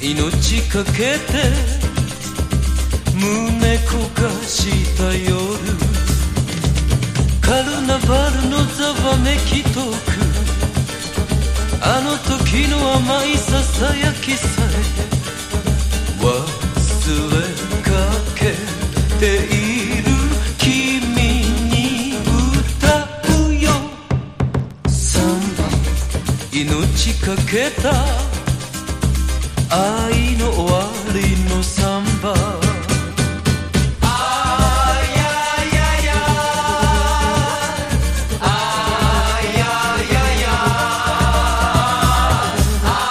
命かけて胸焦がした夜、カルナバルのざわめきトーク、あの時の甘いささやきさえ忘れかけている君に歌うよ。サンバ、命かけた愛の終わりのサンバ。